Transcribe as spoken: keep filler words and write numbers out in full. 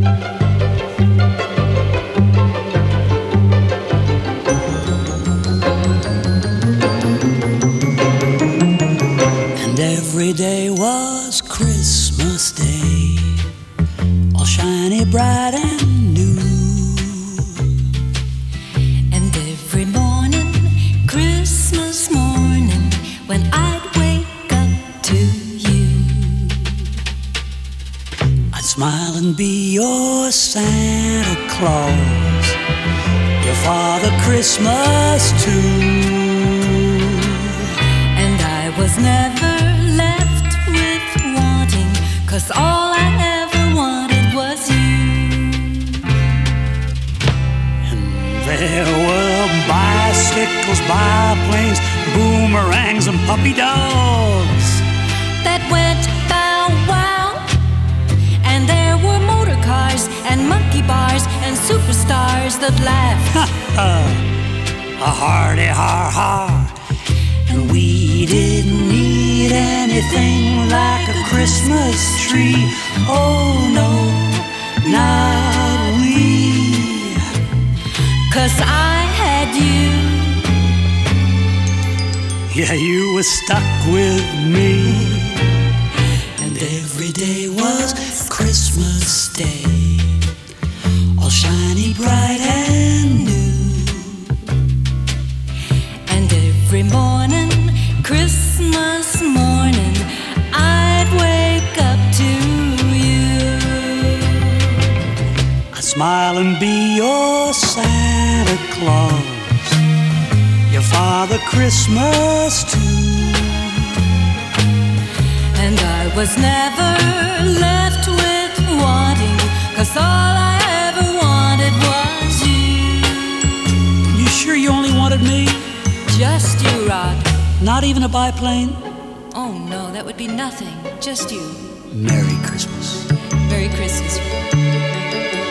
And every day was Christmas Day, all shiny, bright and new. And every morning, Christmas morning, when I'd wake up to you, I'd smile and be your Santa Claus, your Father Christmas too. and I was never left with wanting, 'cause all I ever wanted was you. And there were bicycles, biplanes, boomerangs, and puppy dogs That went bow wow, and there were motor cars and monkey bars and superstars that laughed. a hearty har har. And we didn't need anything like a Christmas tree. Oh no, not we. 'Cause I had you. Yeah, you were stuck with me. And every day was Christmas Day, all shiny, bright and new. And every morning, Christmas morning, I'd wake up to you. I'd smile and be your Santa Claus, your Father Christmas too. And I was never left with wanting, 'cause all I ever wanted was you. You sure you only wanted me? Just you, Rod. Not even a biplane? Oh no, that would be nothing. Just you. Merry Christmas. Merry Christmas, Rod.